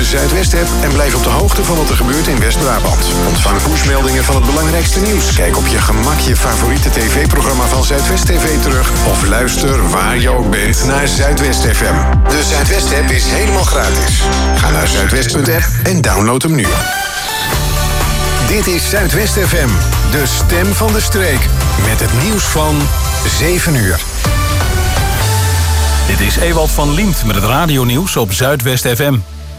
Zuidwest-app en blijf op de hoogte van wat er gebeurt in West-Brabant. Ontvang pushmeldingen van het belangrijkste nieuws. Kijk op je gemak je favoriete tv-programma van Zuidwest TV terug. Of luister waar je ook bent naar Zuidwest FM. De Zuidwest-app is helemaal gratis. Ga naar zuidwest.app en download hem nu. Dit is Zuidwest FM, de stem van de streek. Met het nieuws van 7 uur. Dit is Ewald van Liemt met het radionieuws op Zuidwest FM.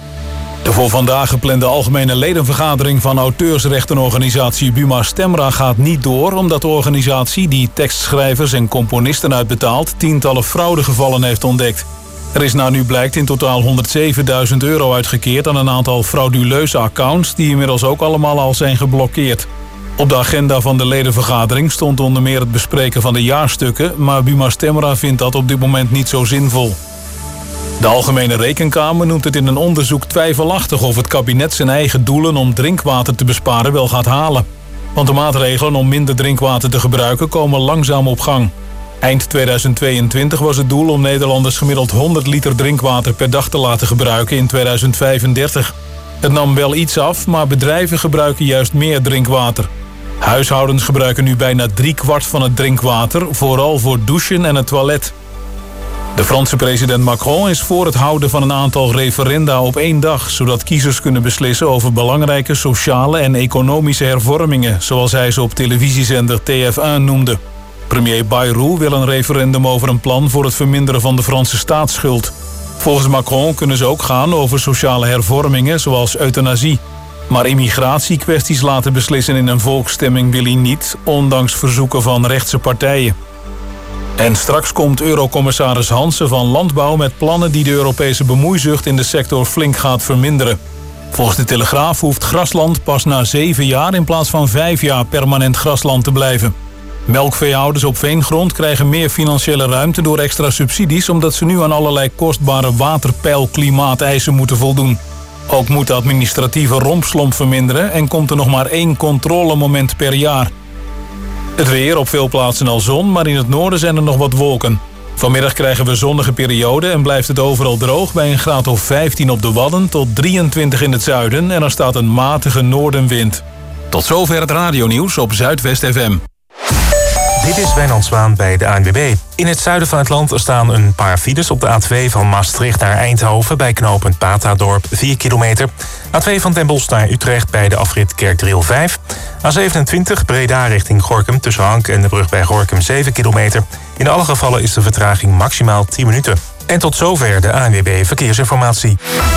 De voor vandaag geplande algemene ledenvergadering van auteursrechtenorganisatie Buma Stemra gaat niet door, omdat de organisatie die tekstschrijvers en componisten uitbetaalt tientallen fraudegevallen heeft ontdekt. Er is naar nu blijkt in totaal €107.000 uitgekeerd aan een aantal frauduleuze accounts die inmiddels ook allemaal al zijn geblokkeerd. Op de agenda van de ledenvergadering stond onder meer het bespreken van de jaarstukken, maar Buma Stemra vindt dat op dit moment niet zo zinvol. De Algemene Rekenkamer noemt het in een onderzoek twijfelachtig of het kabinet zijn eigen doelen om drinkwater te besparen wel gaat halen. Want de maatregelen om minder drinkwater te gebruiken komen langzaam op gang. Eind 2022 was het doel om Nederlanders gemiddeld 100 liter drinkwater per dag te laten gebruiken in 2035. Het nam wel iets af, maar bedrijven gebruiken juist meer drinkwater. Huishoudens gebruiken nu bijna 3/4 van het drinkwater, vooral voor douchen en het toilet. De Franse president Macron is voor het houden van een aantal referenda op 1 dag, zodat kiezers kunnen beslissen over belangrijke sociale en economische hervormingen, zoals hij ze op televisiezender TF1 noemde. Premier Bayrou wil een referendum over een plan voor het verminderen van de Franse staatsschuld. Volgens Macron kunnen ze ook gaan over sociale hervormingen, zoals euthanasie. Maar immigratiekwesties laten beslissen in een volksstemming wil hij niet, ondanks verzoeken van rechtse partijen. En straks komt Eurocommissaris Hansen van Landbouw met plannen die de Europese bemoeizucht in de sector flink gaat verminderen. Volgens de Telegraaf hoeft grasland pas na 7 jaar in plaats van 5 jaar permanent grasland te blijven. Melkveehouders op veengrond krijgen meer financiële ruimte door extra subsidies, omdat ze nu aan allerlei kostbare waterpeilklimaateisen moeten voldoen. Ook moet de administratieve rompslomp verminderen en komt er nog maar 1 controlemoment per jaar. Het weer, op veel plaatsen al zon, maar in het noorden zijn er nog wat wolken. Vanmiddag krijgen we zonnige perioden en blijft het overal droog bij een graad of 15 op de Wadden tot 23 in het zuiden en er staat een matige noordenwind. Tot zover het radionieuws op Zuidwest FM. Dit is Wijnand Zwaan bij de ANWB. In het zuiden van het land staan een paar files op de A2 van Maastricht naar Eindhoven bij knooppunt Batadorp 4 kilometer. A2 van Den Bosch naar Utrecht bij de afrit Kerkdriel 5. A27 Breda richting Gorinchem tussen Hank en de brug bij Gorinchem 7 kilometer. In alle gevallen is de vertraging maximaal 10 minuten. En tot zover de ANWB Verkeersinformatie.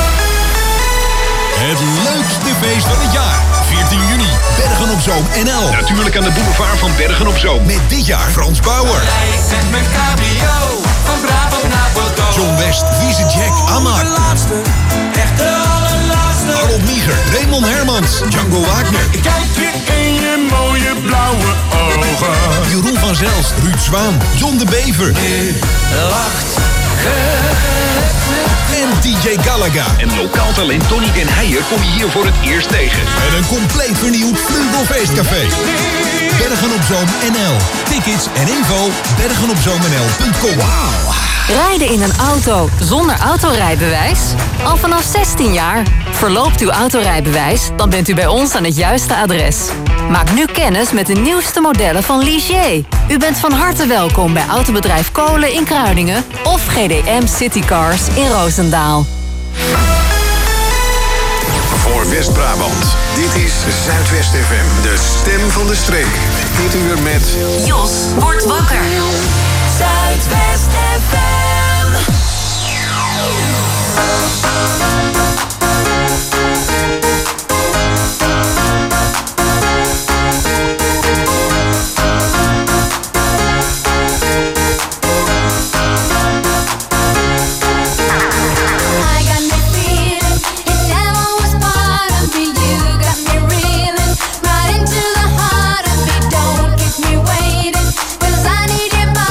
Het leukste feest van het jaar. 14 juni, Bergen op Zoom NL. Natuurlijk aan de boulevard van Bergen op Zoom. Met dit jaar Frans Bauer. Met mijn cabrio, van Brabant naar Bordeaux. John West, Wiese Jack, Amar. Echt de allerlaatste. Harold Nieger, Raymond Hermans, Django Wagner. Ik kijk je in je mooie blauwe ogen. Jeroen van Zelst, Ruud Zwaan, John de Bever. Nu lacht en DJ Galaga. En lokaal talent Tony den Heijer kom je hier voor het eerst tegen. En een compleet vernieuwd Vleugelfeestcafé. Bergen op Zoom NL. Tickets en info bergenopzoomnl.com. Wauw. Rijden in een auto zonder autorijbewijs? Al vanaf 16 jaar. Verloopt uw autorijbewijs? Dan bent u bij ons aan het juiste adres. Maak nu kennis met de nieuwste modellen van Ligier. U bent van harte welkom bij autobedrijf Kolen in Kruiningen of GDM Citycars in Roosendaal. Voor West-Brabant, dit is Zuidwest FM, de stem van de streek. Dit uur met Jos wordt wakker. Zuidwest FM.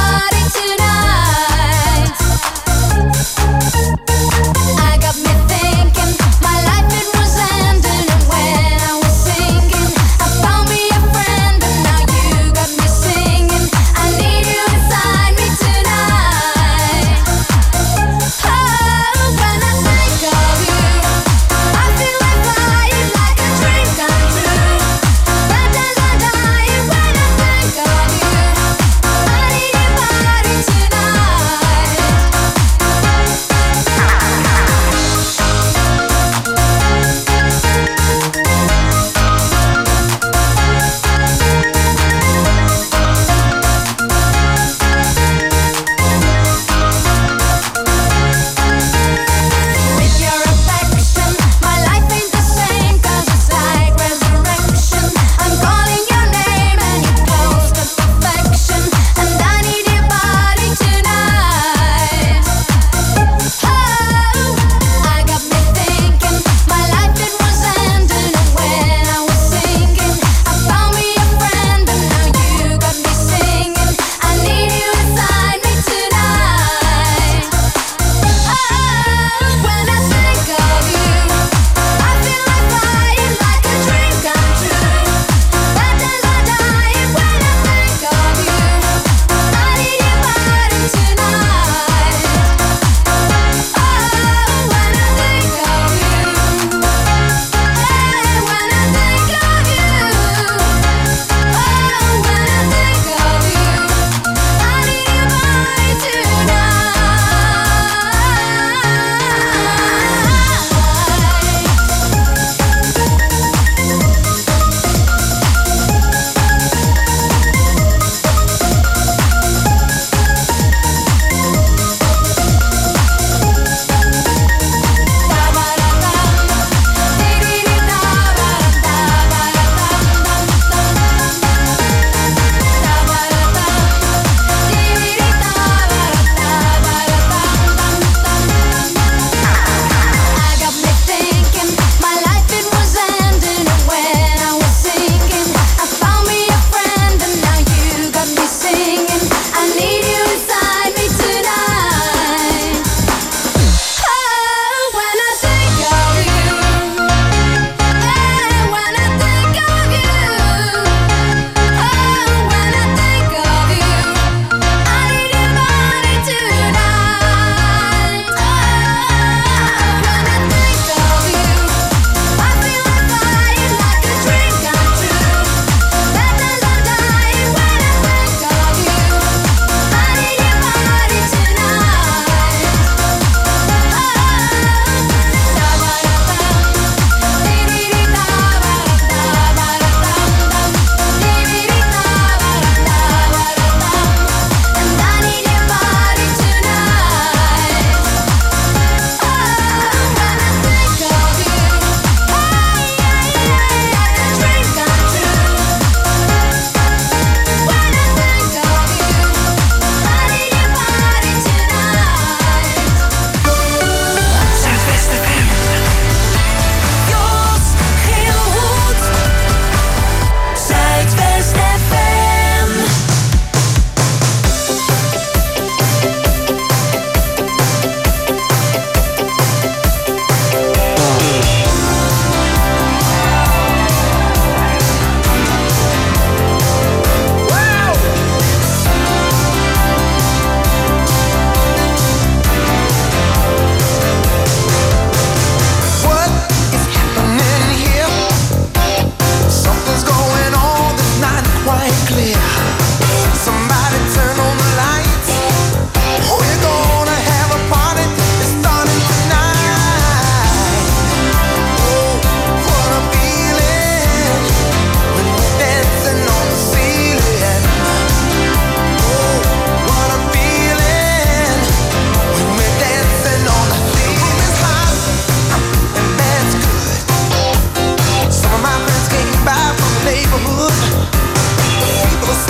I got me thinking.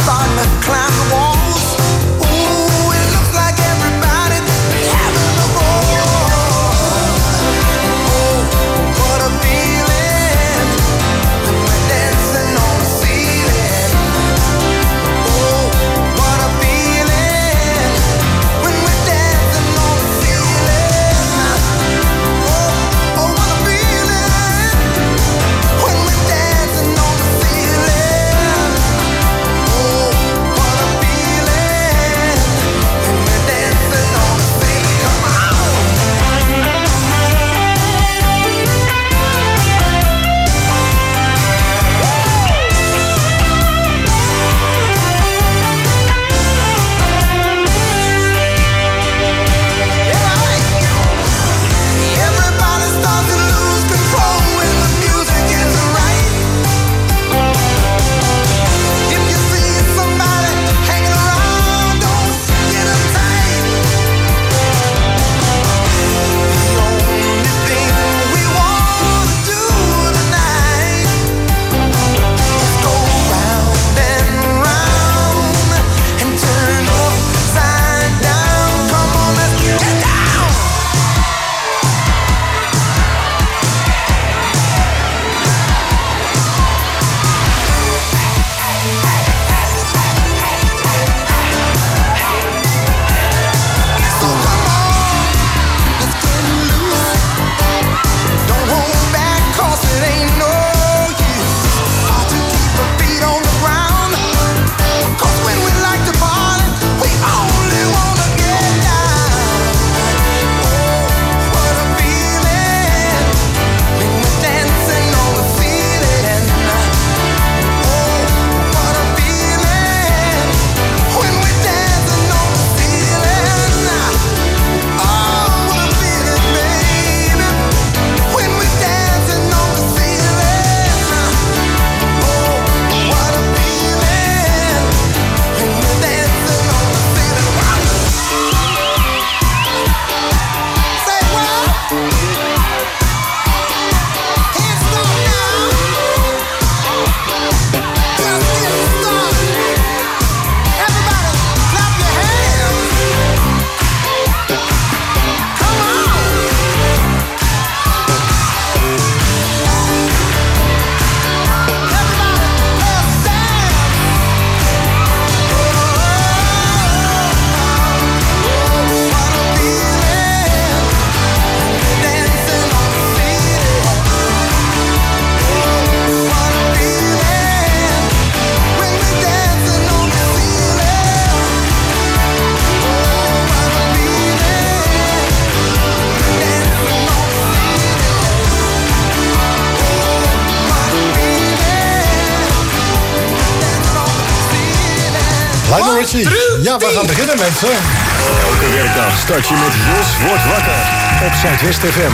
Lionel Richie. Ja, we gaan beginnen, mensen. Elke werkdag start je met Jos wordt wakker op Zuidwest FM.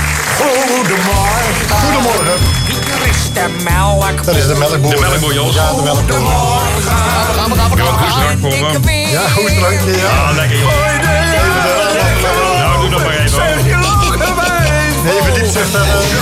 Goedemorgen. Goedemorgen. Hier is de melk. Dat is de melkboer. De melkboer, Jos. Ja, de melkboer. Ja, hoestdrankje, ja. Ah, lekker, joh. Nou, doe nog maar even. Even diep zuchten.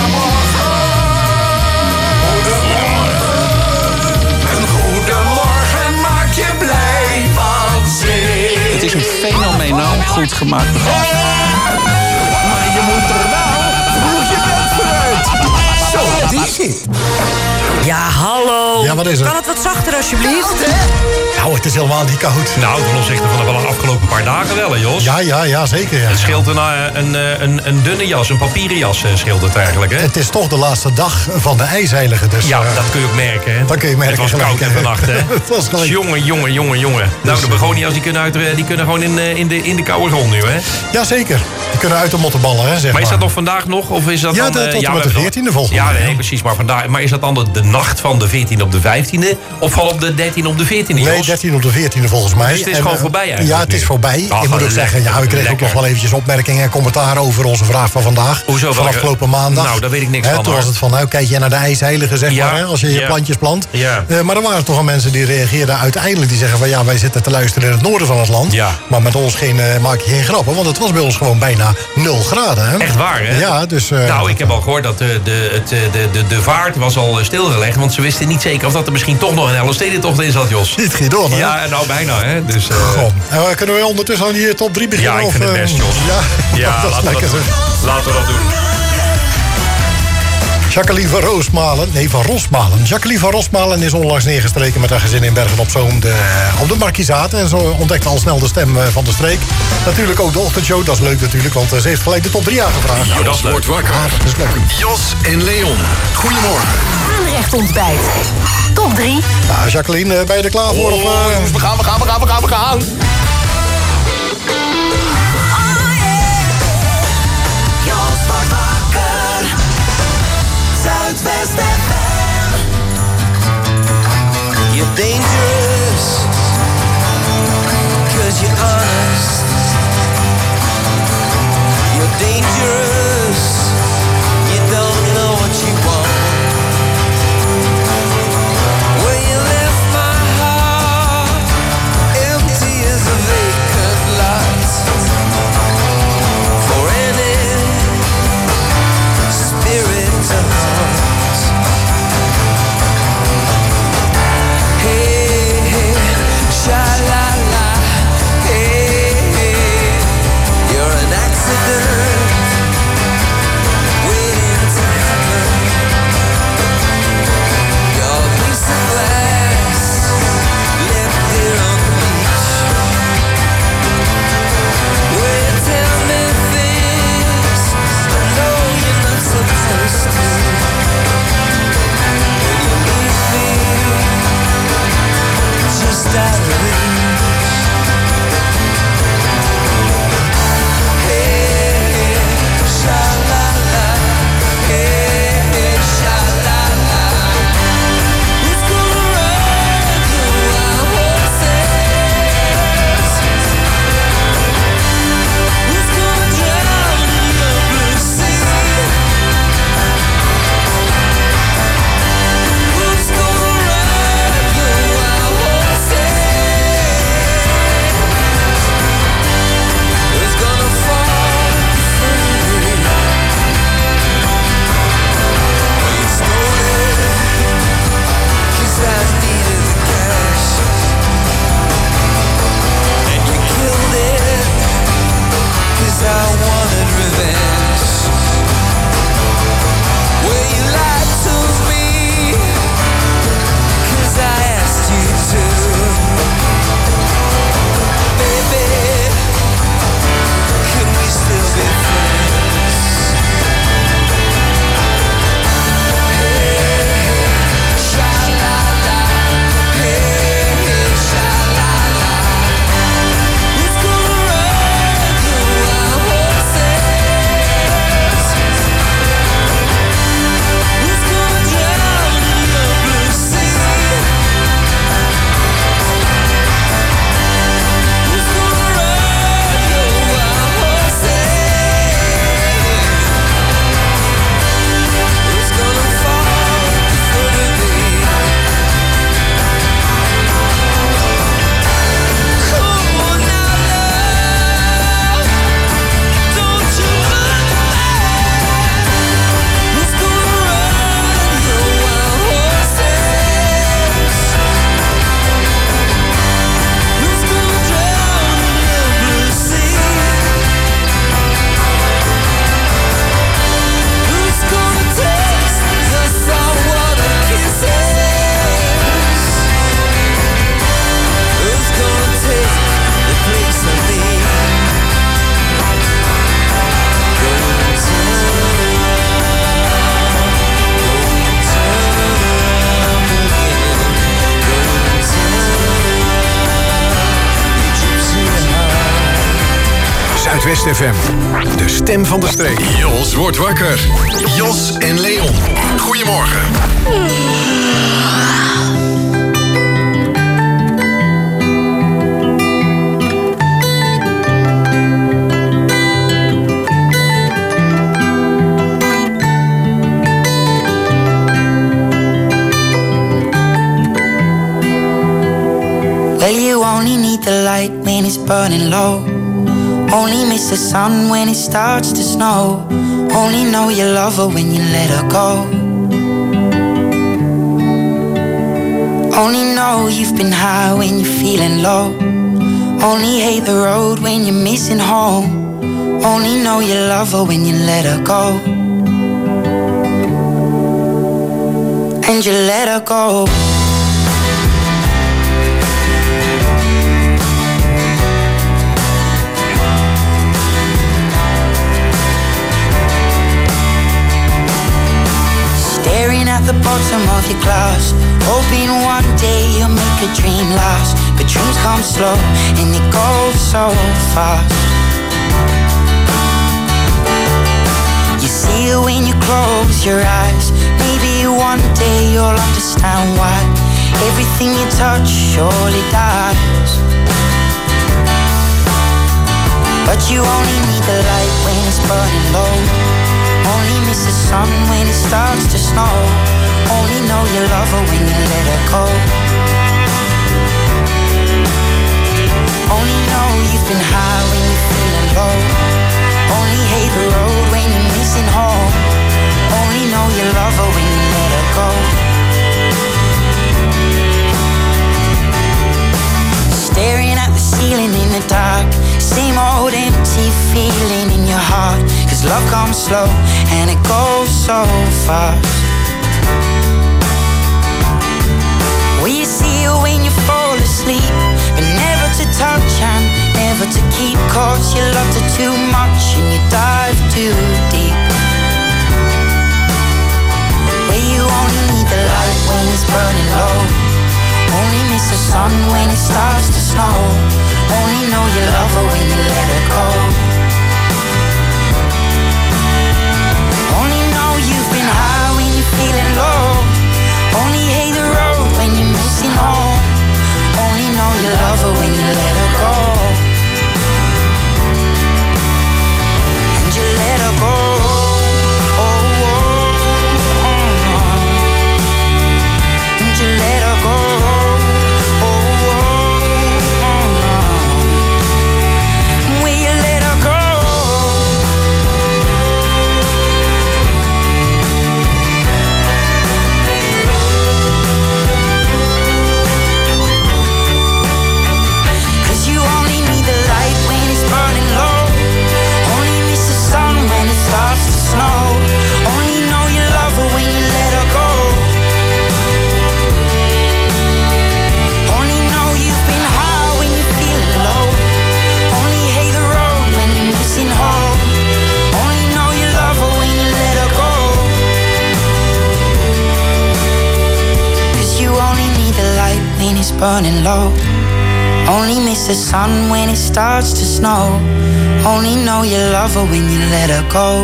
Een goedemorgen maakt je blij van zin. Het is een fenomenaal goed gemaakt programma. Maar je moet er wel vroeg je bed vooruit. Zo, die zit. Ja, hallo. Ja, wat is er? Kan het wat zachter alsjeblieft? Nou, het is helemaal niet koud. Nou, ten opzichte van de afgelopen paar dagen wel, hè, Jos? Ja, zeker. Ja. Het scheelt een dunne jas, een papieren jas scheelt het eigenlijk, hè? Het is toch de laatste dag van de ijsheilige. Dus, Ja, dat kun je ook merken, hè? Dat kun je merken. Het was koud in vannacht, hè? Het was gelijk. Jongen. Nou, de begonia's die kunnen gewoon in de koude grond nu, hè? Ja, zeker. Die kunnen uit de mottenballen, hè, zeg Maar is dat nog vandaag nog? Of is dat Ja, dan, tot en met de 14e volgens Ja, mij. nee, precies. Maar, vandaag, maar is dat dan de nacht van de 14e op de 15e? Of van op de 13e op de 14e, Jos? Nee, 13 op de 14e volgens mij. Dus het is gewoon voorbij eigenlijk Ja, het is nu. voorbij. Ach, Ik moet ook lekker. zeggen, ja, we kregen ook Lekker. nog wel eventjes opmerkingen en commentaar over onze vraag van vandaag. Hoezo? Van afgelopen maandag. Nou, daar weet ik niks van, Toen hoor. was het van, nou, kijk je naar de ijsheilige, zeg Ja, maar, hè, als je je ja. plantjes plant. Ja. Maar er waren toch wel mensen die reageerden uiteindelijk. Die zeggen van, ja, wij zitten te luisteren in het noorden van het land. Ja. Maar met ons maak je geen grappen. Want het was bij ons gewoon bijna 0 graden. Hè? Echt waar, hè? Ja, dus... Nou, ik heb al gehoord dat de vaart was al stilgelegd. Want ze wisten niet zeker of dat er misschien toch nog een Elfstedentocht in zat, Jos. Niet door, hè? Ja, nou bijna, hè. Dus, kunnen we ondertussen aan die top 3 beginnen? Ja, ik vind het best, Jos. Ja, dat is lekker zo. Laten we dat doen. Jacqueline van Rosmalen. Jacqueline van Rosmalen is onlangs neergestreken met haar gezin in Bergen op Zoom op de Markizaat. En zo ontdekte al snel de stem van de streek. Natuurlijk ook de ochtendshow, dat is leuk natuurlijk, want ze heeft gelijk de top 3 aangevraagd. Nou, dat wordt wakker. Dat is leuk. Jos en Leon, goedemorgen. Aanrecht ontbijt. Top 3. Nou, Jacqueline, ben je er klaar voor? Jongens, we gaan. Zuidwest FM. You're dangerous, 'cause you're honest. You're dangerous, you don't know what you want. Well, you left my heart empty as a vacant lot. For any spirit to haunt. Sha-la-la, hey, you're an accident waiting to happen. You're a piece of glass left here on the beach. Well, you tell me things I know you're not supposed to. When you leave me just out of reach. Hey, sha-la-la, hey, sha-la-la. Who's gonna ride the wild horses? Who's gonna drown in your blue sea? Who's gonna ride the wild horses? Who's gonna fall free? Well, you stole it, 'cause I needed the cash. And you killed it, 'cause I wanted revenge. Well, you lied to me, 'cause I asked you to. Baby, can we still be friends? Hey, sha-la-la, hey, sha-la-la. Who's gonna ride the wild horses? Who's gonna drown in your blue sea? Who's gonna ride your wild horses? Who's gonna fall for the beat? Come on now, love, don't you understand? Who's gonna ride your wild horses? Who's gonna drown in your blue sea? Who's gonna taste the saltwater kisses? Who's gonna take the place of me? Going Zuidwest FM, de stem van de streek. Jos wordt wakker. Jos en Leon, goedemorgen. Well, you only need the light when it's burning low. Only miss the sun when it starts to snow. Only know you love her when you let her go. Only know you've been high when you're feeling low. Only hate the road when you're missing home. Only know you love her when you let her go. And you let her go. Staring at the bottom of your glass, hoping one day you'll make a dream last. But dreams come slow and they go so fast. You see it when you close your eyes. Maybe one day you'll understand why everything you touch surely dies. But you only need the light when it's burning low. Only miss the sun when it starts to snow. Only know you love her when you let her go. Only know you've been high when you're feeling low. Only hate the road when you're missing home. Only know you love her when you let her go. Staring at the ceiling in the dark, same old empty feeling in your heart. Cause love comes slow and it goes so fast. Will you see it when you fall asleep, but never to touch and never to keep? Cause you loved her too much and you dive too deep. Where you only need the light when it's burning low. Only miss the sun when it starts to snow. Only know you love her when you let her go. Only know you've been high when you're feeling low. Only hate the road when you're missing home. Only know you love her when you let her go. And you let her go. Oh, oh, oh, oh. And you let her go. It's burning low. Only miss the sun when it starts to snow. Only know you love her when you let her go.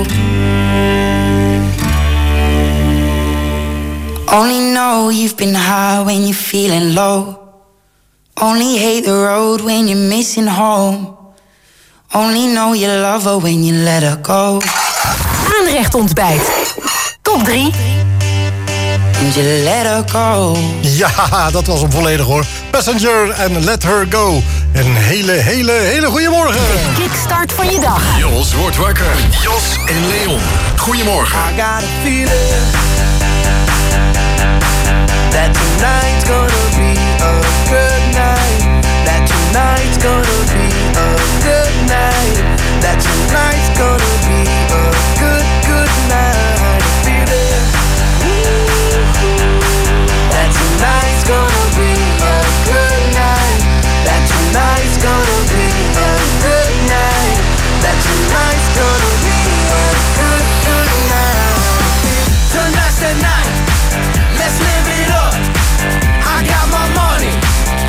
Only know you've been high when you're feeling low. Only hate the road when you're missing home. Only know you love her when you let her go. Aanrecht ontbijt. Top 3. And you let her go. Ja, dat was hem volledig hoor. Passenger en Let Her Go. Een hele goede morgen. De kickstart van je dag. Jos wordt wakker. Jos en Leon. Goedemorgen. I got a feeling that tonight's gonna be a good night. That tonight's gonna be a good night. That tonight's gonna be a good night. Feeling that tonight's gonna be a good night. That tonight's gonna be a good night. That tonight's gonna be a good night. Tonight's the night, let's live it up. I got my money,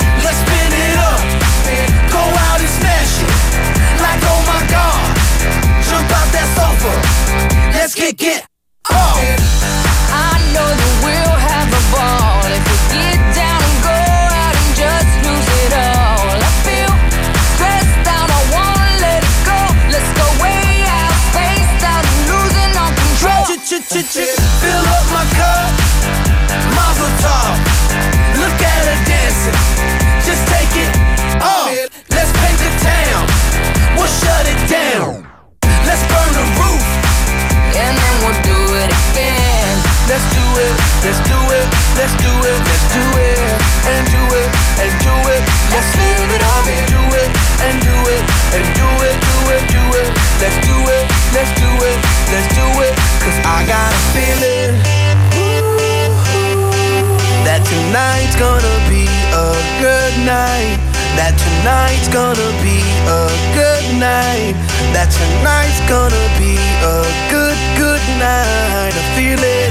that tonight's gonna be a good night, that tonight's gonna be a good, good night. I feel it.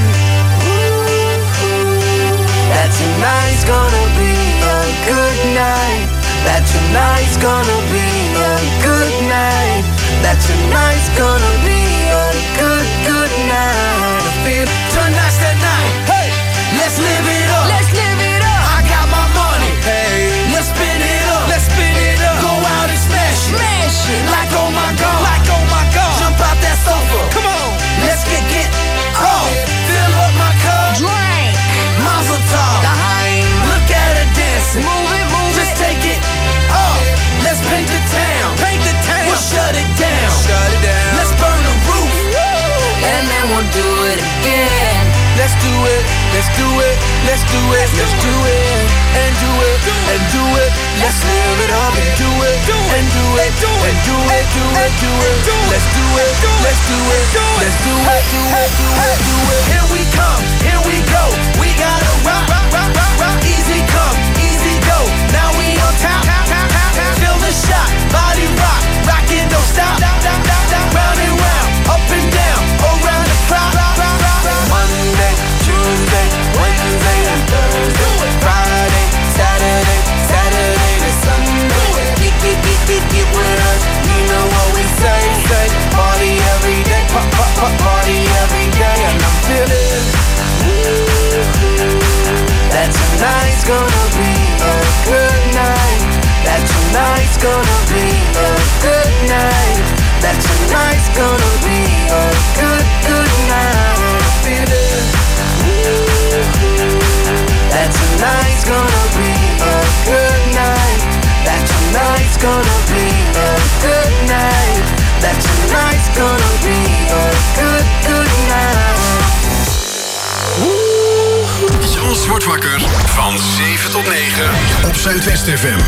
That tonight's gonna be a good night, that tonight's gonna be a good night, that tonight's gonna be a good, good night. I feel tonight's the night. Hey, let's live it up. Let's live it up. I got my money. Hey, let's spin it up. Let's spin it up. Go out and smash it. Smash it. Like oh my god. Like oh my god. Jump out that sofa. Come on. Let's get oh. Fill up my cup. Drink. Mazel tov. Look at her dancing. Move it, move it. Just take it off. Let's paint the town. Paint the town. We'll shut it down. Shut it down. Let's burn the roof. And then we'll do it again. Let's do it. Let's do it. Let's do it. Let's do it. And do it. And do it. Let's live it up and do it. And do it. And do it. Do it. Do it. Let's do it. Let's do it. Let's do it. Do it. Do it. Do it. Here we come. Here we go. We gotta rock. Rock. Rock. Rock. Rock. Easy come. Easy go. Now we on top. Feel the shot. Body rock. Rockin', don't stop. Round and round. Up and down. Around the clock. Monday, Tuesday, Wednesday, and Thursday. Friday, Saturday, Saturday to Sunday. Get with us. You know what we say. Party every day. Party every day. And I'm feeling that tonight's gonna be a good night. That tonight's gonna be a good night. That tonight's gonna be a good, good night. I feel it. That tonight's gonna be a good night. That tonight's gonna be a good night. That tonight's gonna be a good, good night. Jos wordt wakker van 7 tot 9 op Zuidwest FM.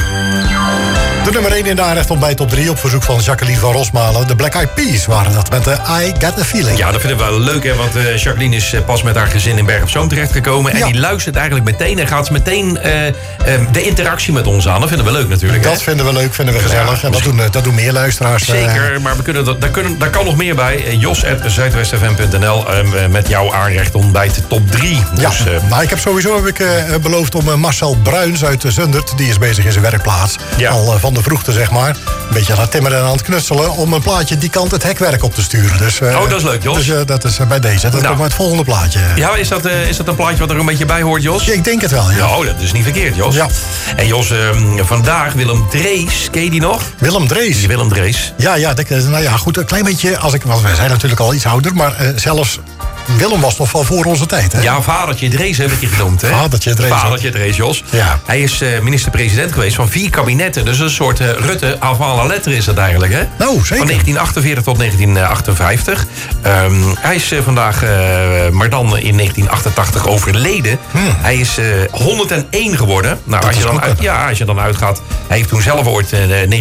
De nummer 1 in de aanrecht ontbijt top 3 op verzoek van Jacqueline van Rosmalen. De Black Eyed Peas waren dat met de I Got a Feeling. Ja, dat vinden we wel leuk, hè, want Jacqueline is pas met haar gezin in Berg op Zoom terechtgekomen. En die luistert eigenlijk meteen en gaat meteen de interactie met ons aan. Dat vinden we leuk natuurlijk. Dat vinden we leuk, vinden we gezellig. En dat doen meer luisteraars. Zeker, maar daar kan nog meer bij. jos@zuidwestfm.nl met jouw aanrecht ontbijt top 3. Ja, Dus, nou, ik heb sowieso beloofd om Marcel Bruins uit Zundert, die is bezig in zijn werkplaats. Ja. Al van de vroegte, zeg maar. Een beetje aan het timmeren en aan het knutselen, om een plaatje die kant het hekwerk op te sturen. Dus, dat is leuk, Jos. Dus dat is bij deze. Dat komt met het volgende plaatje. Ja, is dat een plaatje wat er een beetje bij hoort, Jos? Ja, ik denk het wel, ja. Nou, dat is niet verkeerd, Jos. Ja. En Jos, vandaag Willem Drees, ken je die nog? Willem Drees? Willem Drees. Ja, nou ja, goed, een klein beetje, want wij zijn natuurlijk al iets ouder, maar zelfs Willem was nog wel voor onze tijd, hè? Ja, vadertje Drees heb ik je genoemd, hè? Vadertje Drees, Jos. Ja. Hij is minister-president geweest van 4 kabinetten. Dus een soort Rutte avant la lettre is dat eigenlijk, hè? Nou, zeker. Van 1948 tot 1958. Hij is vandaag, maar dan in 1988 overleden. Hij is 101 geworden. Nou, als je dan uitgaat... Hij heeft toen zelf ooit,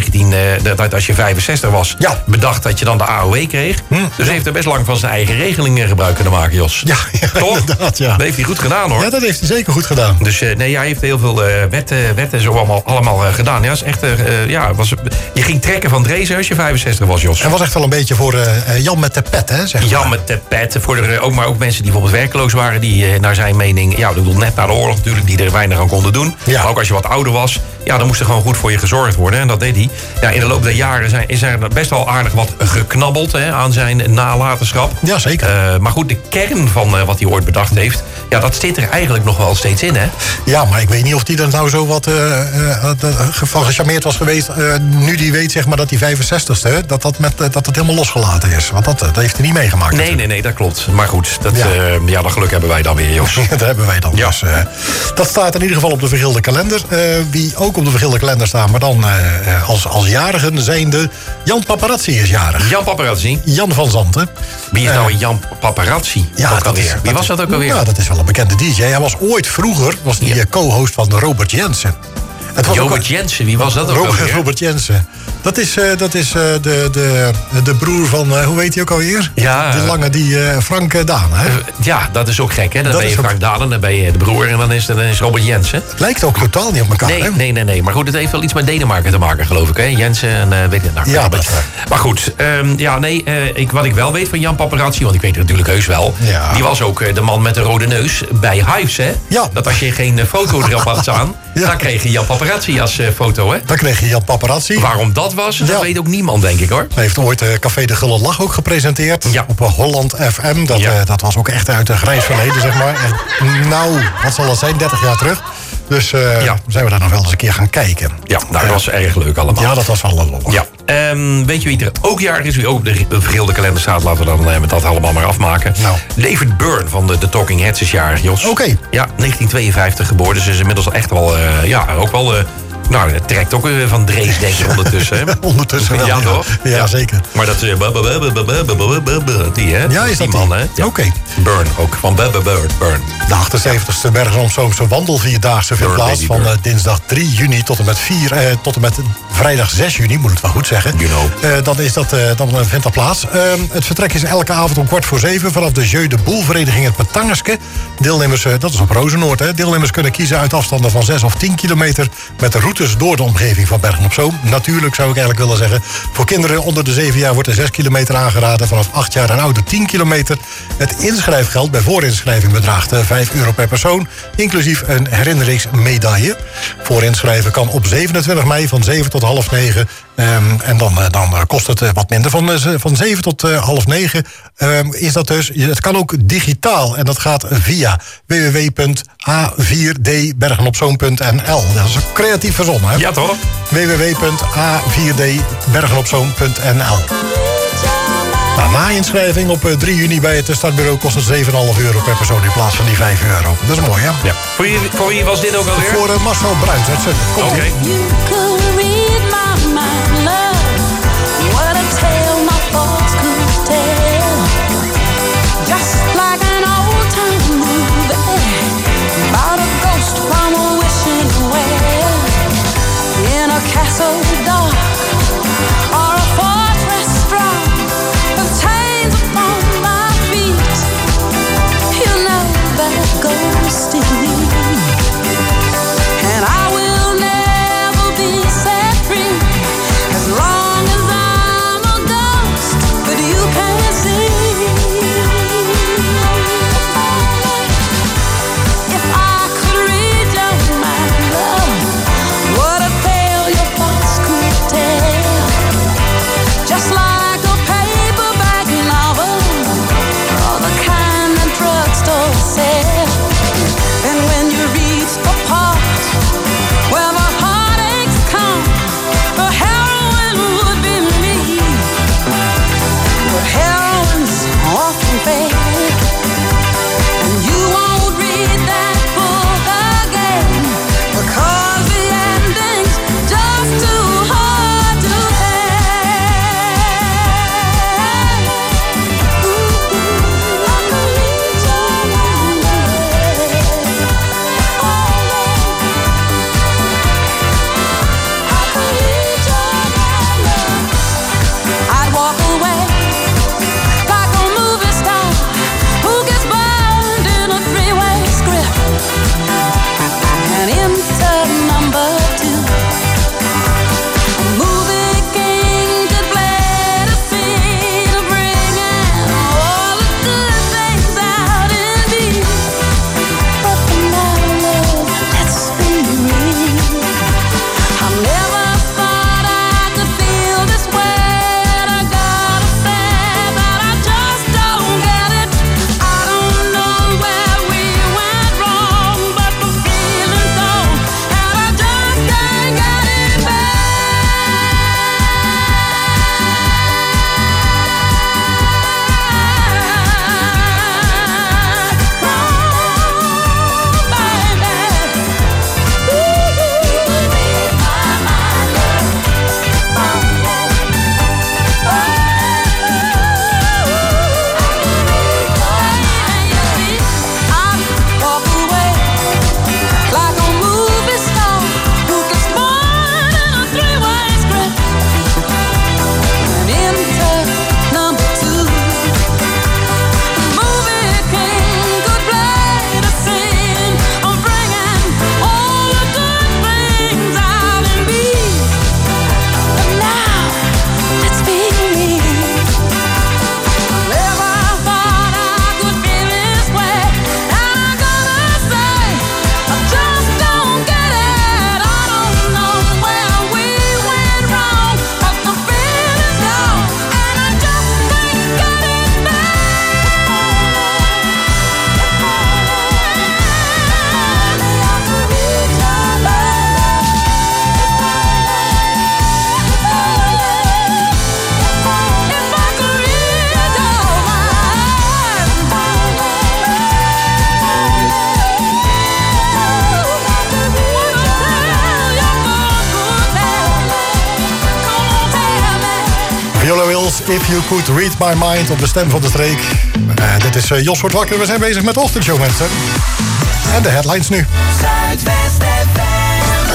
als je 65 was... bedacht dat je dan de AOW kreeg. Dus hij heeft er best lang van zijn eigen regelingen gebruik kunnen maken, Jos. Ja, toch? Inderdaad, ja. Dat heeft hij goed gedaan, hoor. Ja, dat heeft hij zeker goed gedaan. Dus hij heeft heel veel wetten zo allemaal gedaan. Ja, is echt, je ging trekken van Drees als je 65 was, Jos. En was echt wel een beetje voor Jan met de pet, hè? Zeg maar. Jan met de pet. Maar ook mensen die bijvoorbeeld werkloos waren. Die naar zijn mening, ik bedoel, net na de oorlog natuurlijk, die er weinig aan konden doen. Ja. Maar ook als je wat ouder was, dan moest er gewoon goed voor je gezorgd worden. En dat deed hij. Ja, in de loop der jaren is er best wel aardig wat geknabbeld aan zijn nalatenschap. Ja, zeker. Maar goed, de kern van wat hij ooit bedacht heeft, dat zit er eigenlijk nog wel steeds in, hè? Ja, maar ik weet niet of hij er nou zo wat van gecharmeerd was geweest. Nu die weet, zeg maar, dat die 65ste, dat het helemaal losgelaten is. Want dat heeft hij niet meegemaakt. Nee, dat klopt. Maar goed, dat geluk hebben wij dan weer, Jos. Dat hebben wij dan. Ja. Dus, dat staat in ieder geval op de vergilde kalender. Wie ook op de vergilde kalender staat, maar dan als jarigen zijnde... Jan Paparazzi is jarig. Jan Paparazzi? Jan van Zanten. Wie is nou Jan Paparazzi? Ja, Wie was dat ook alweer? Nou, dat is wel een bekende DJ. Hij was ooit vroeger co-host van Robert Jensen. Robert Jensen, wie was dat ook alweer? Robert Jensen. Dat is de broer van, hoe heet hij ook alweer? Ja. Die lange, Frank Daan, hè? Ja, dat is ook gek, hè? Dan ben je Frank Daan en dan ben je de broer en dan is Robert Jensen. Het lijkt ook totaal niet op elkaar, hè? Nee. Maar goed, het heeft wel iets met Denemarken te maken, geloof ik, hè? Jensen en weet ik nou. Ja, dat is waar. Maar goed, wat ik wel weet van Jan Paparazzi, want ik weet het natuurlijk heus wel. Ja. Die was ook de man met de rode neus bij Hives, hè? Ja. Dat als je geen foto erop had staan, dan kreeg je Jan Paparazzi als foto, hè? Dan kreeg je Jan Paparazzi. Waarom dat was, dat weet ook niemand, denk ik, hoor. Hij heeft ooit Café de Gulle Lach ook gepresenteerd. Ja. Op Holland FM. Dat was ook echt uit een grijs verleden, zeg maar. Nou, wat zal dat zijn? 30 jaar terug. Dus zijn we daar nog wel eens een keer gaan kijken. Ja, dat was erg leuk allemaal. Ja, dat was wel lollig. Ja. Weet je wie er ook jarig is? Wie ook op de vergeelde kalender staat? Laten we dan met dat allemaal maar afmaken. Nou. David Byrne van de Talking Heads is jarig, Jos. Oké. Ja, 1952 geboren. Dus is inmiddels echt wel, ook wel... Nou, dat trekt ook weer van Drees, denk ik, ondertussen. Hè? Ondertussen wel, ja, toch? Ja, zeker. Maar dat... Die, hè? Ja, is dat die man, hè? Ja. Oké. Byrne, ook. Van Byrne. De 78e Bergen-op-Zoomse wandelvierdaagse vindt plaats van dinsdag 3 juni tot en met vrijdag 6 juni, moet het wel goed zeggen. Dan vindt dat plaats. Het vertrek is elke avond om 6:15 vanaf de Jeu de Boel vereniging het Petangerske. Deelnemers, dat is op Rozenoord, hè. Deelnemers kunnen kiezen uit afstanden van 6 of 10 kilometer met de routes door de omgeving van Bergen-op-Zoom. Natuurlijk zou ik eigenlijk willen zeggen, voor kinderen onder de 7 jaar wordt er 6 kilometer aangeraden. Vanaf 8 jaar en ouder 10 kilometer. Het inschrijfgeld bij voorinschrijving bedraagt €5 per persoon, inclusief een herinneringsmedaille. Voorinschrijven kan op 27 mei van 7 tot half 9. En dan kost het wat minder. Van 7 tot half 9 is dat dus. Het kan ook digitaal en dat gaat via www.a4dbergenopzoom.nl. Dat is creatief verzonnen, hè? Ja, toch? www.a4dbergenopzoom.nl. Na inschrijving op 3 juni bij het startbureau kost het €7,5 per persoon in plaats van die €5. Dat is mooi, hè? Ja. Voor wie was dit ook alweer? Voor Marcel Bruins uit Zutphen. Oké. What a tale your thoughts could tell. If You Could Read My Mind op de stem van de streek. Dit is Jos wordt wakker. We zijn bezig met de ochtendshow, mensen. En de headlines nu. Zuidwest FM.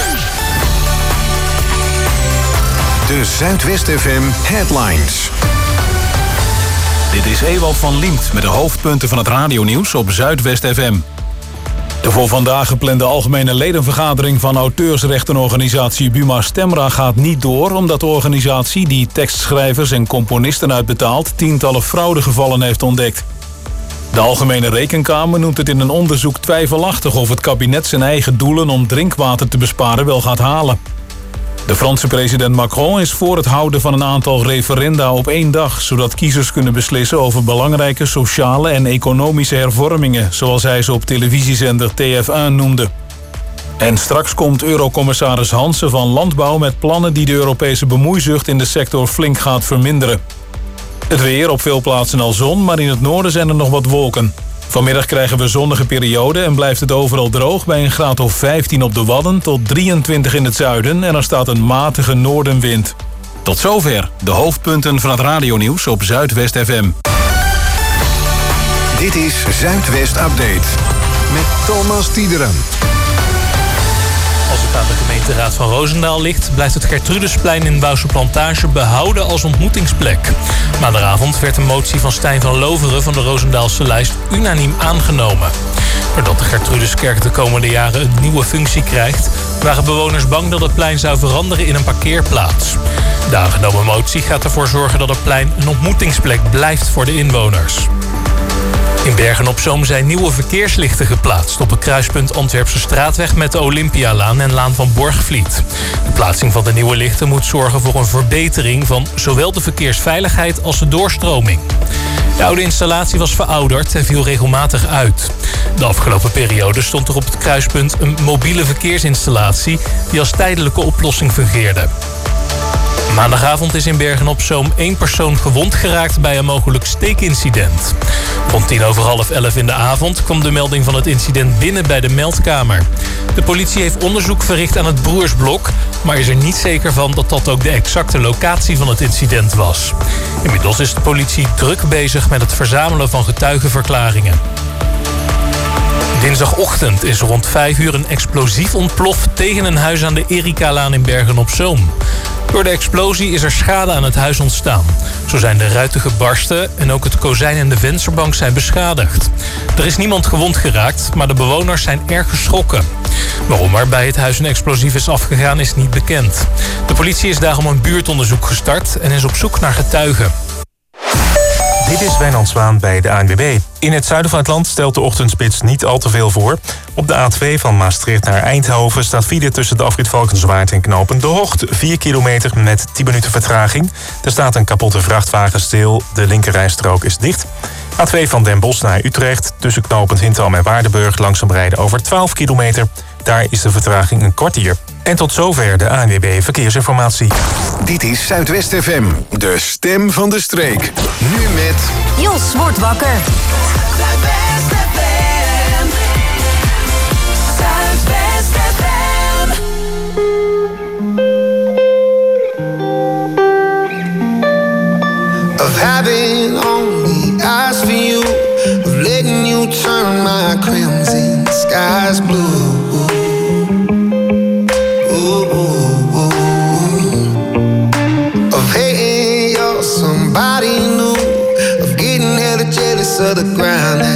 De Zuidwest FM headlines. Dit is Ewald van Liemt met de hoofdpunten van het radionieuws op Zuidwest FM. De voor vandaag geplande algemene ledenvergadering van auteursrechtenorganisatie Buma Stemra gaat niet door, omdat de organisatie die tekstschrijvers en componisten uitbetaalt tientallen fraudegevallen heeft ontdekt. De Algemene Rekenkamer noemt het in een onderzoek twijfelachtig of het kabinet zijn eigen doelen om drinkwater te besparen wel gaat halen. De Franse president Macron is voor het houden van een aantal referenda op 1 dag, zodat kiezers kunnen beslissen over belangrijke sociale en economische hervormingen, zoals hij ze op televisiezender TF1 noemde. En straks komt Eurocommissaris Hansen van Landbouw met plannen die de Europese bemoeizucht in de sector flink gaat verminderen. Het weer, op veel plaatsen al zon, maar in het noorden zijn er nog wat wolken. Vanmiddag krijgen we zonnige periode en blijft het overal droog bij een graad of 15 op de Wadden tot 23 in het zuiden en er staat een matige noordenwind. Tot zover de hoofdpunten van het radionieuws op Zuidwest FM. Dit is Zuidwest Update met Thomas Tiederen. Als het aan de gemeenteraad van Roosendaal ligt, blijft het Gertrudusplein in Wouwse Plantage behouden als ontmoetingsplek. Maandagavond werd een motie van Stijn van Loveren van de Roosendaalse lijst unaniem aangenomen. Doordat de Gertruduskerk de komende jaren een nieuwe functie krijgt, waren bewoners bang dat het plein zou veranderen in een parkeerplaats. De aangenomen motie gaat ervoor zorgen dat het plein een ontmoetingsplek blijft voor de inwoners. In Bergen-op-Zoom zijn nieuwe verkeerslichten geplaatst op het kruispunt Antwerpse Straatweg met de Olympialaan en Laan van Borgvliet. De plaatsing van de nieuwe lichten moet zorgen voor een verbetering van zowel de verkeersveiligheid als de doorstroming. De oude installatie was verouderd en viel regelmatig uit. De afgelopen periode stond er op het kruispunt een mobiele verkeersinstallatie die als tijdelijke oplossing fungeerde. Maandagavond is in Bergen-op-Zoom 1 persoon gewond geraakt bij een mogelijk steekincident. Rond 11:10 in de avond kwam de melding van het incident binnen bij de meldkamer. De politie heeft onderzoek verricht aan het Broersblok, maar is er niet zeker van dat dat ook de exacte locatie van het incident was. Inmiddels is de politie druk bezig met het verzamelen van getuigenverklaringen. Dinsdagochtend is rond 5 uur een explosief ontploft tegen een huis aan de Erikalaan in Bergen-op-Zoom. Door de explosie is er schade aan het huis ontstaan. Zo zijn de ruiten gebarsten en ook het kozijn en de vensterbank zijn beschadigd. Er is niemand gewond geraakt, maar de bewoners zijn erg geschrokken. Waarom er bij het huis een explosief is afgegaan is niet bekend. De politie is daarom een buurtonderzoek gestart en is op zoek naar getuigen. Dit is Wijnand Zwaan bij de ANWB. In het zuiden van het land stelt de ochtendspits niet al te veel voor. Op de A2 van Maastricht naar Eindhoven staat file tussen de afrit Valkenswaard en knooppunt De Hocht. 4 kilometer met 10 minuten vertraging. Er staat een kapotte vrachtwagen stil. De linkerrijstrook is dicht. A2 van Den Bosch naar Utrecht. Tussen knooppunt Hintham en Waardenburg langzaam rijden over 12 kilometer. Daar is de vertraging een kwartier. En tot zover de ANWB Verkeersinformatie. Dit is Zuidwest FM, de stem van de streek. Nu met... Jos wordt wakker. Zuidwest FM. Zuidwest FM. Of having only eyes for you, of letting you turn my crimson skies blue. Somebody new, of getting hella jealous of the ground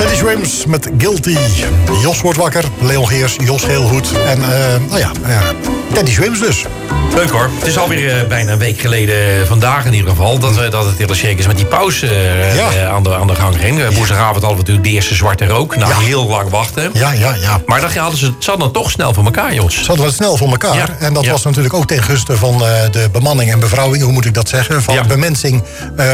Teddy Swims met Guilty. Jos wordt wakker, Leon Geers, Jos Geelhoed. En Teddy Swims dus. Leuk hoor. Het is alweer bijna een week geleden, vandaag in ieder geval, dat het hele circus met die pauze aan de gang ging. Woensdagavond hadden we natuurlijk de eerste zwarte rook. Nou, heel lang wachten. Ja. Maar dan hadden ze dan toch snel voor elkaar, Jos. Ze hadden het snel voor elkaar. Ja. En dat was natuurlijk ook ten gunste van de bemanning en bevrouwing, hoe moet ik dat zeggen? Van bemensing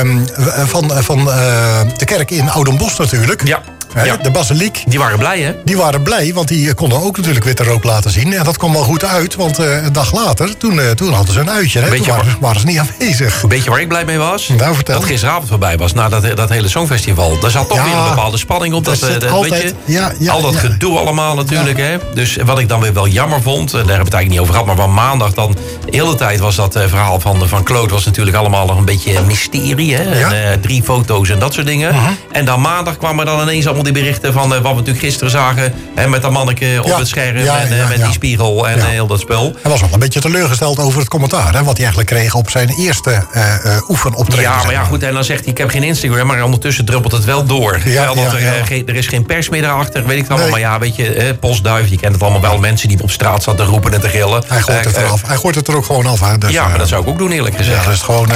van de kerk in Oudenbosch natuurlijk. Ja. De basiliek. Die waren blij, hè? Die waren blij, want die konden ook natuurlijk witte rook laten zien. En dat kwam wel goed uit, want een dag later, toen hadden ze een uitje. Hè? Toen waren ze niet aanwezig. Weet je waar ik blij mee was? Nou, vertel. Dat gisteravond voorbij was, na dat hele Songfestival. Daar zat toch weer een bepaalde spanning op. Altijd. Weet je, al dat gedoe allemaal natuurlijk. Hè? Dus wat ik dan weer wel jammer vond, daar hebben we het eigenlijk niet over gehad, maar van maandag dan, de hele tijd was dat verhaal van Claude was natuurlijk allemaal nog een beetje een mysterie. Hè? Ja. En, 3 foto's en dat soort dingen. En dan maandag kwam er dan ineens allemaal die berichten van wat we natuurlijk gisteren zagen. Hè, met dat manneke op het scherm met die spiegel en heel dat spul. Hij was wel een beetje teleurgesteld over het commentaar. Hè, wat hij eigenlijk kreeg op zijn eerste oefenoptreden. Ja, maar ja, goed. En dan zegt hij, ik heb geen Instagram, maar ondertussen druppelt het wel door. Er is geen pers meer daarachter, weet ik dan wel. Maar ja, weet je, postduif, je kent het allemaal wel. Mensen die op straat zaten te roepen en te gillen. Hij gooit het eraf. Hij gooit het er ook gewoon af. Hè, dus, maar dat zou ik ook doen, eerlijk gezegd. Ja, dat is gewoon...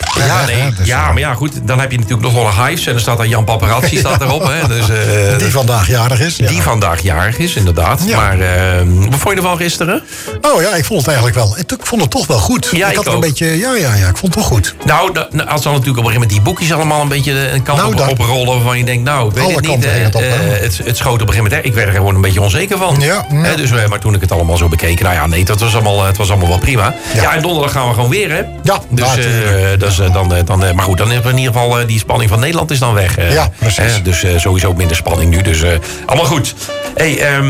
maar ja, goed. Dan heb je natuurlijk nog wel een Hives. En dan staat daar Jan Paparazzi staat erop. Hè, dus, die vandaag jarig is. Die vandaag jarig is, inderdaad. Ja. Maar wat vond je ervan gisteren? Oh ja, ik vond het eigenlijk wel. Ik vond het toch wel goed. Ja, ik had er een beetje... Ja, ik vond het toch goed. Nou, als dan natuurlijk op een gegeven moment die boekjes allemaal een beetje een kant oprollen, waarvan je denkt, nou, weet ik niet. Het schoot op een gegeven moment. Ik werd er gewoon een beetje onzeker van. Ja. Dus, maar toen ik het allemaal zo bekeek, nou ja, nee, het was allemaal wel prima. Ja, en donderdag gaan we gewoon weer, hè? Ja, dus maar goed, dan is in ieder geval die spanning van Nederland is dan weg. Ja, precies. Dus sowieso minder spanning nu. Dus allemaal goed. Hey,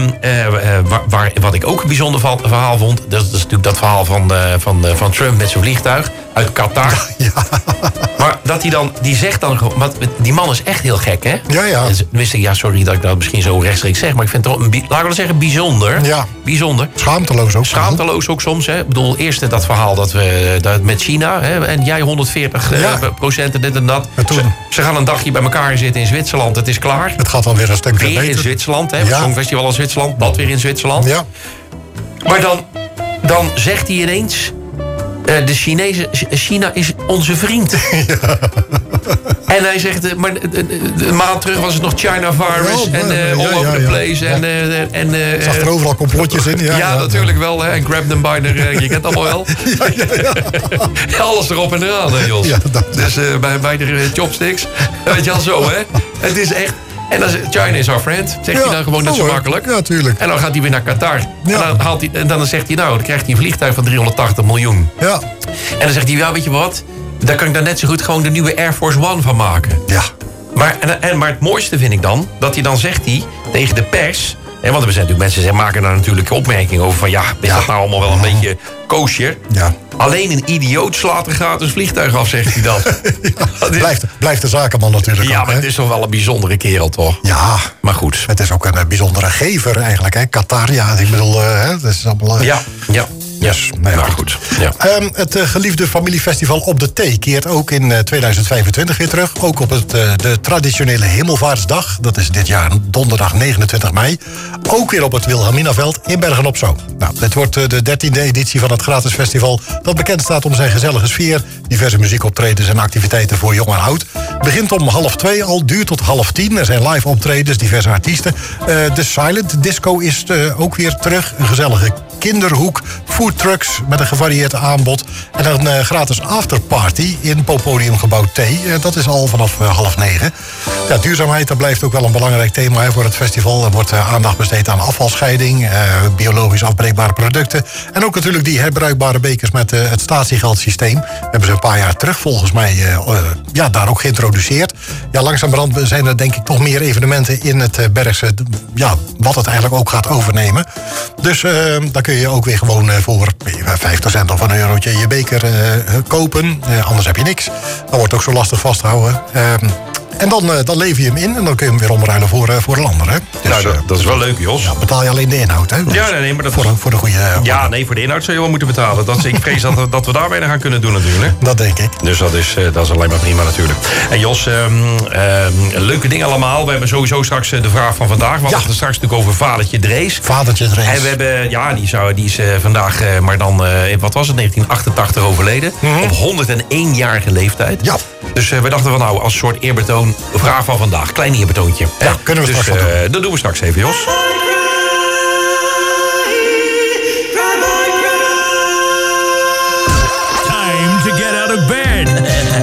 wat ik ook een bijzonder verhaal vond, dat is natuurlijk dat verhaal van Trump met zijn vliegtuig uit Qatar. Ja. Maar dat hij dan, die zegt dan gewoon, want die man is echt heel gek, hè? Ja. Ja, sorry dat ik dat misschien zo rechtstreeks zeg, maar ik vind het wel, laten we wel zeggen, bijzonder. Ja. Bijzonder. Schaamteloos ook. Schaamteloos ook soms, hè? Ik bedoel, eerst dat verhaal dat met China, hè? En jij 140% en dit en dat. Ze gaan een dagje bij elkaar zitten in Zwitserland, het is klaar. Het gaat alweer een stuk beter. Weer in Zwitserland, hè? Songfestival in Zwitserland, dat weer in Zwitserland. Ja. Maar dan zegt hij ineens, China is onze vriend. Ja. En hij zegt, maar een maand terug was het nog China virus en all over the place. En zag er overal complotjes in. Ja, natuurlijk wel. Hè, en grab them by the, je kent allemaal wel. Ja. Alles erop en eraan, hè, Jos. Ja, dus bij de chopsticks, weet je al zo, hè. Het is echt... En dan China is our friend, zegt hij dan gewoon net zo makkelijk. Ja, tuurlijk. En dan gaat hij weer naar Qatar. Ja. En dan zegt hij, dan krijgt hij een vliegtuig van 380 miljoen. Ja. En dan zegt hij, ja, weet je wat? Daar kan ik dan net zo goed gewoon de nieuwe Air Force One van maken. Ja. Maar het mooiste vind ik dan, dat hij dan zegt tegen de pers... want er zijn natuurlijk mensen die maken daar natuurlijk opmerkingen over van... is dat nou allemaal wel een beetje kosher? Ja. Alleen een idioot slaat een gratis vliegtuig af, zegt hij dan. Blijft de zakenman natuurlijk. Ja, ook, maar het is toch wel een bijzondere kerel, toch? Ja. Maar goed. Het is ook een bijzondere gever eigenlijk, hè? Qatar, ja, ik bedoel, het is allemaal... Ja. Yes, goed. Ja. Het geliefde familiefestival Op de Thee keert ook in 2025 weer terug. Ook op de traditionele Hemelvaartsdag. Dat is dit jaar donderdag 29 mei. Ook weer op het Wilhelminaveld in Bergen-op-Zoom. Nou, dit wordt de 13e editie van het gratis festival... dat bekend staat om zijn gezellige sfeer... diverse muziekoptredens en activiteiten voor jong en oud. Begint om 1:30 al, duurt tot 10:30. Er zijn live optredens, diverse artiesten. De Silent Disco is ook weer terug. Een gezellige kinderhoek, foodtrucks met een gevarieerd aanbod... en een gratis afterparty in Poppodiumgebouw T. Dat is al vanaf 8:30. Ja, duurzaamheid, dat blijft ook wel een belangrijk thema voor het festival. Er wordt aandacht besteed aan afvalscheiding, biologisch afbreekbare producten... en ook natuurlijk die herbruikbare bekers met het statiegeldsysteem. We hebben ze een paar jaar terug volgens mij daar ook geïntroduceerd. Ja, langzamerhand zijn er denk ik toch meer evenementen in het Bergse... wat het eigenlijk ook gaat overnemen. Dus daar kun je ook weer gewoon voor 50 cent of een eurotje je beker kopen. Anders heb je niks. Dat wordt ook zo lastig vasthouden. En dan lever je hem in en dan kun je hem weer omruilen voor een ander. Hè? Dus, nou, dat is wel leuk, Jos. Ja, betaal je alleen de inhoud, hè? Dus ja, nee, maar dat voor de goede... voor de inhoud zou je wel moeten betalen. Ik vrees dat we daar weinig aan kunnen doen natuurlijk. Dat denk ik. Dus dat is alleen maar prima natuurlijk. En Jos, leuke dingen allemaal. We hebben sowieso straks de vraag van vandaag. We hadden het straks natuurlijk over Vadertje Drees. Vadertje Drees. En we hebben, die is vandaag, maar dan, wat was het, 1988 overleden. Op 101-jarige leeftijd. Ja. Dus we dachten van nou, als soort eerbetoon, vraag van vandaag. Klein eerbetoontje. Ja, kunnen we straks doen. Dat doen we straks even, Jos. Time to get out of bed.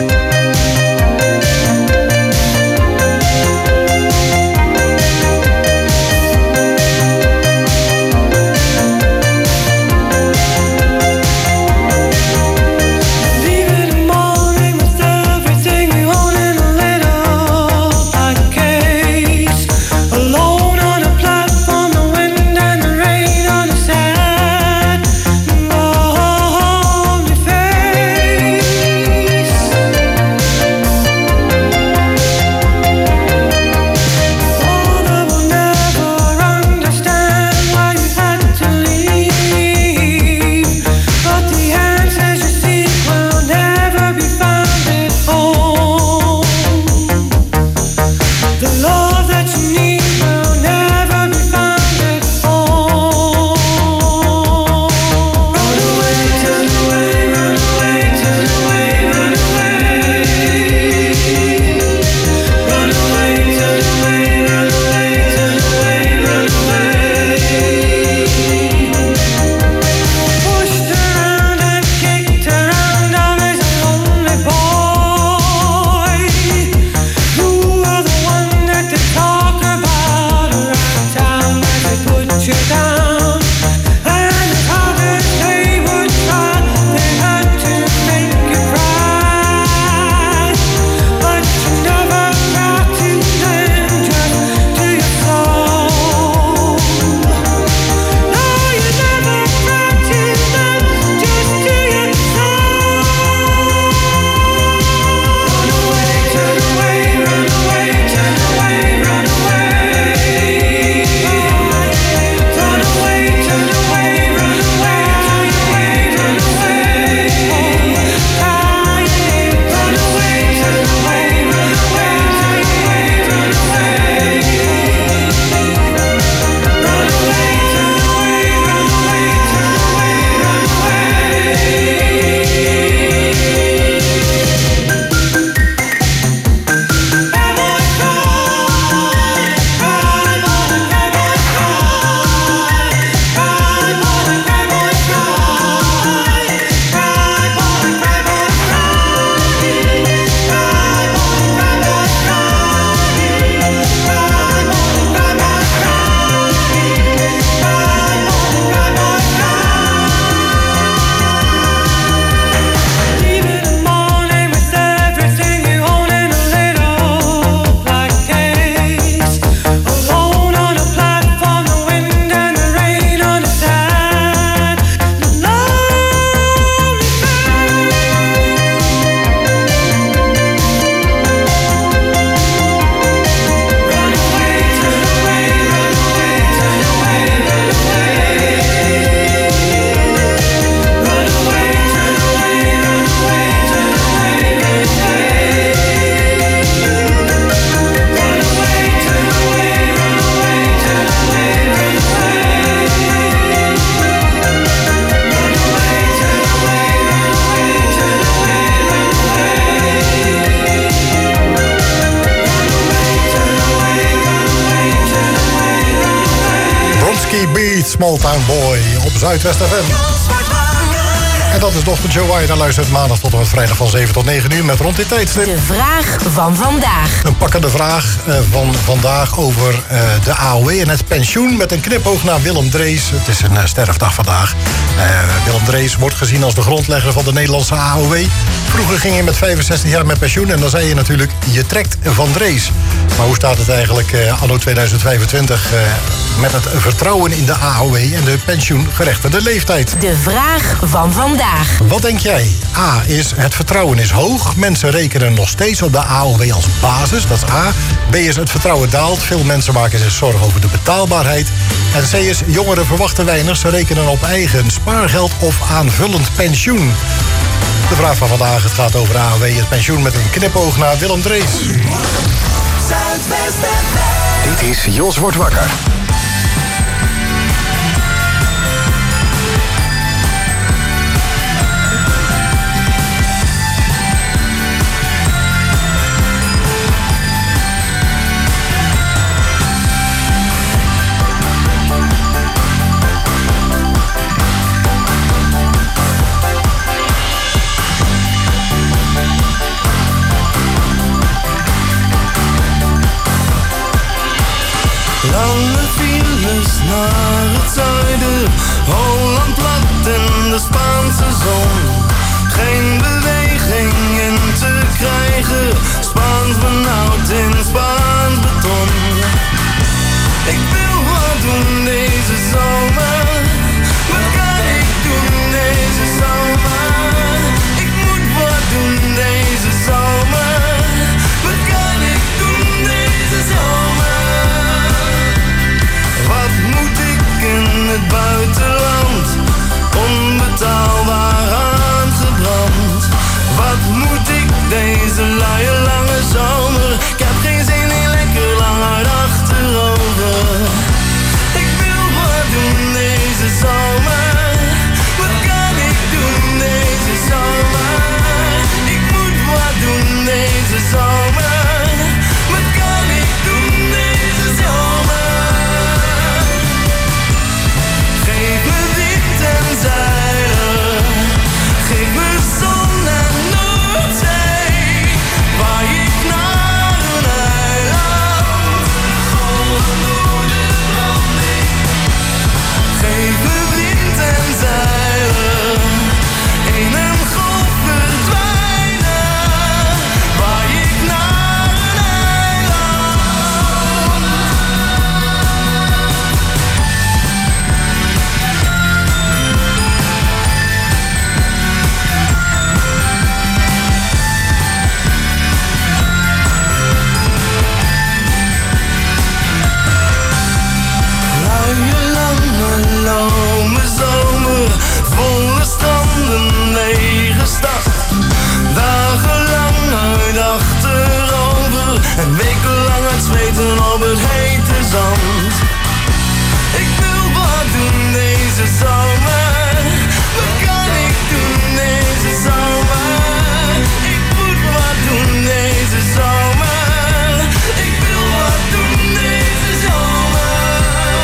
Small Town Boy op Zuidwest FM. En dat is Dr. Joe waar je naar luistert maandag tot en met vrijdag van 7 tot 9 uur met rond dit tijdstip. De vraag van vandaag. Een pakkende vraag van vandaag over de AOW en het pensioen met een knipoog naar Willem Drees. Het is een sterfdag vandaag. Willem Drees wordt gezien als de grondlegger van de Nederlandse AOW. Vroeger ging je met 65 jaar met pensioen en dan zei je natuurlijk, je trekt van Drees. Maar hoe staat het eigenlijk anno 2025 met het vertrouwen in de AOW en de pensioengerechtigde leeftijd? De vraag van vandaag. vandaag. Wat denk jij? A is het vertrouwen is hoog. Mensen rekenen nog steeds op de AOW als basis. Dat is A. B is het vertrouwen daalt. Veel mensen maken zich zorgen over de betaalbaarheid. En C is jongeren verwachten weinig. Ze rekenen op eigen spaargeld of aanvullend pensioen. De vraag van vandaag, het gaat over AOW, het pensioen met een knipoog naar Willem Drees. Dit is Jos wordt wakker. Lange files naar het zuiden, Holland plat in de Spaanse zon. Geen beweging in te krijgen, Spaans benauwd in Spaans beton. Ik wil wat doen deze zomer, wat kan ik doen deze zomer? Ik moet wat doen deze zomer, wat kan ik doen deze zomer? Wat moet ik in het buitenland, onbetaalbaar aangebrand? Wat moet ik deze luie lange zomer? Ik heb geen zin in lekker lang hard achterover. Ik wil wat doen deze zomer, wat kan ik doen deze zomer? Ik moet wat doen deze zomer, wat kan ik doen deze zomer? Geef me wind en zeilen, geef me zon en Noordzee, waar ik naar een eiland, golven door de branding. Geef me wind en zeilen, in een golf verdwijnen, waar ik naar een eiland. Luie, lange, lome zomer, volle stranden, lege stad. Dagenlang uit achterover en wekenlang het zweten op het hete zand. Ik wil wat doen deze zomer, wat kan ik doen deze zomer? Ik moet wat doen deze zomer, ik wil wat doen deze zomer.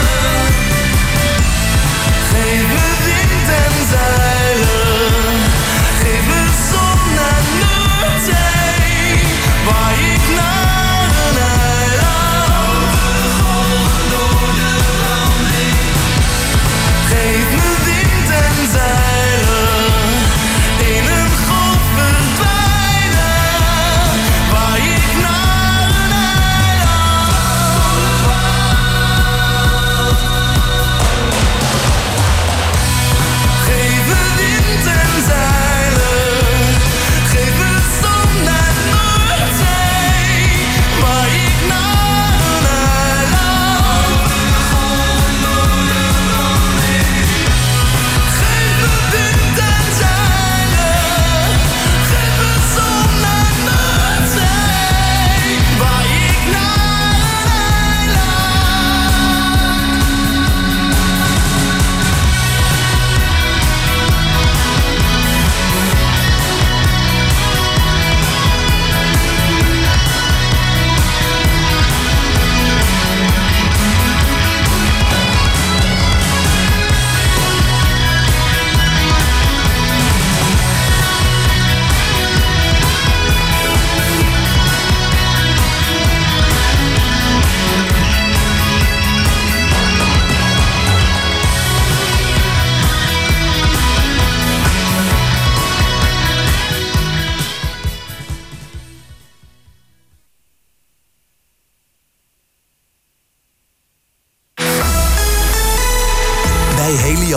Geef me wind en zeilen, geef me zon en Noordzee, waar ik naar een eiland, golven door de branding. Geef me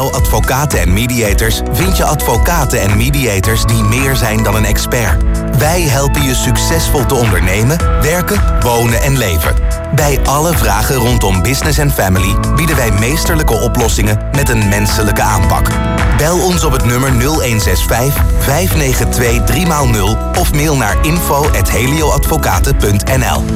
Helio Advocaten en Mediators vind je advocaten en mediators die meer zijn dan een expert. Wij helpen je succesvol te ondernemen, werken, wonen en leven. Bij alle vragen rondom business en family bieden wij meesterlijke oplossingen met een menselijke aanpak. Bel ons op het nummer 0165 592 3x0 of mail naar info@helioadvocaten.nl.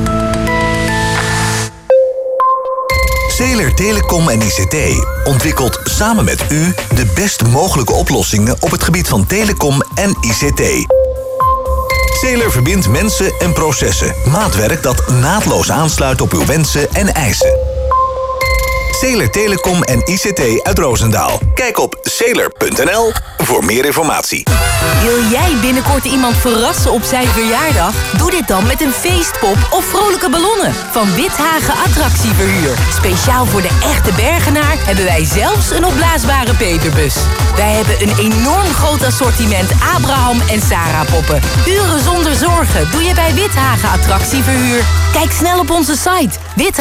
Zeeler Telecom en ICT ontwikkelt samen met u de best mogelijke oplossingen op het gebied van telecom en ICT. Zeeler verbindt mensen en processen. Maatwerk dat naadloos aansluit op uw wensen en eisen. Zeeler Telecom en ICT uit Roosendaal. Kijk op zeeler.nl voor meer informatie. Wil jij binnenkort iemand verrassen op zijn verjaardag? Doe dit dan met een feestpop of vrolijke ballonnen van Withagen Attractieverhuur. Speciaal voor de echte Bergenaar hebben wij zelfs een opblaasbare peperbus. Wij hebben een enorm groot assortiment Abraham en Sarah poppen. Uren zonder zorgen doe je bij Withagen Attractieverhuur. Kijk snel op onze site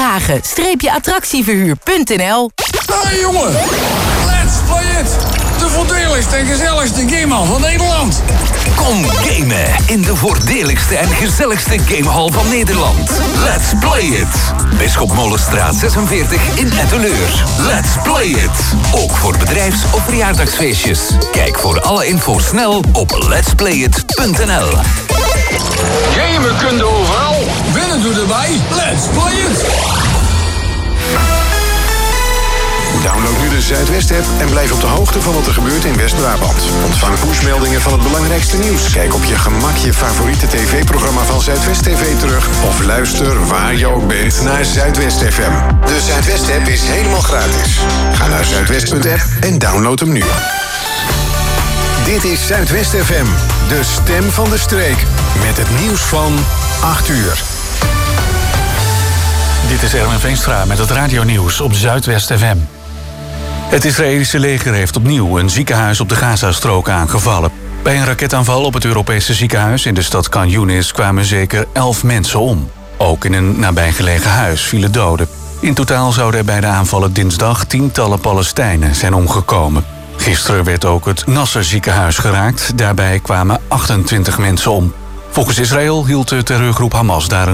withagen-attractieverhuur.nl. Hey jongen, let's play it! De voordeligste en gezelligste gamehal van Nederland. Kom gamen in de voordeligste en gezelligste gamehal van Nederland. Let's play it! Bisschop Molenstraat 46 in Etteleur. Let's play it! Ook voor bedrijfs- of verjaardagsfeestjes. Kijk voor alle info snel op letsplayit.nl. Gamen kun je overal, winnen doe erbij. Let's play it! Download nu de Zuidwest-app en blijf op de hoogte van wat er gebeurt in West-Brabant. Ontvang pushmeldingen van het belangrijkste nieuws. Kijk op je gemak je favoriete tv-programma van Zuidwest TV terug. Of luister waar je ook bent naar Zuidwest FM. De Zuidwest-app is helemaal gratis. Ga naar zuidwest.app en download hem nu. Dit is Zuidwest FM, de stem van de streek. Met het nieuws van 8 uur. Dit is Erwin Veenstra met het radionieuws op Zuidwest FM. Het Israëlische leger heeft opnieuw een ziekenhuis op de Gazastrook aangevallen. Bij een raketaanval op het Europese ziekenhuis in de stad Khan Younis kwamen zeker 11 mensen om. Ook in een nabijgelegen huis vielen doden. In totaal zouden er bij de aanvallen dinsdag tientallen Palestijnen zijn omgekomen. Gisteren werd ook het Nasser ziekenhuis geraakt. Daarbij kwamen 28 mensen om. Volgens Israël hield de terreurgroep Hamas daar een